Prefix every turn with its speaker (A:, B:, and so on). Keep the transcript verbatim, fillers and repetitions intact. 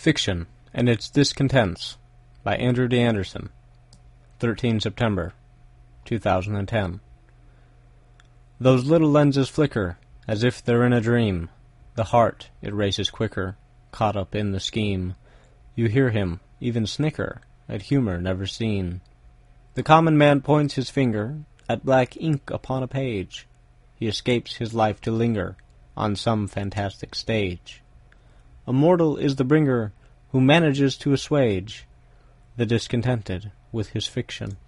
A: Fiction and Its Discontents by Andrew D. Anderson, the thirteenth of September, two thousand ten. Those little lenses flicker, as if they're in a dream. The heart, it races quicker, caught up in the scheme. You hear him, even snicker, at humor never seen. The common man points his finger at black ink upon a page. He escapes his life to linger on some fantastic stage. Immortal is the bringer who manages to assuage the discontented with his fiction.